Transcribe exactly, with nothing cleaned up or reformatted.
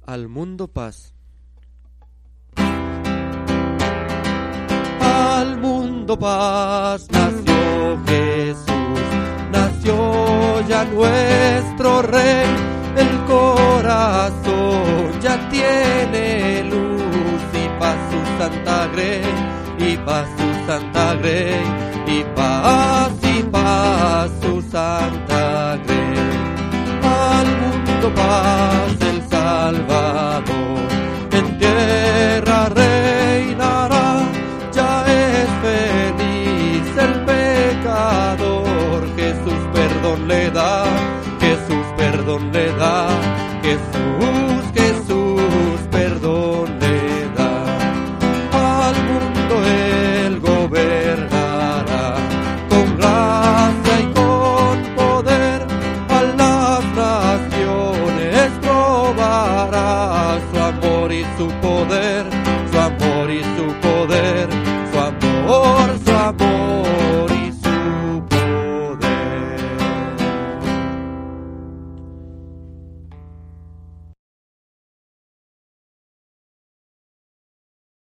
Al mundo paz. Al mundo paz nació Jesús, nació ya nuestro Rey. El corazón ya tiene luz y paz su santa grey, y paz su santa grey, y paz y paz su santa grey. Al mundo paz el Salvador, en tierra reinará, ya es feliz el pecador. Jesús perdón le da, Jesús perdón le da, Jesús, Jesús perdón le da. Al mundo él gobernará, con gracia y con poder, a las naciones probará su amor y su poder, su amor y su poder.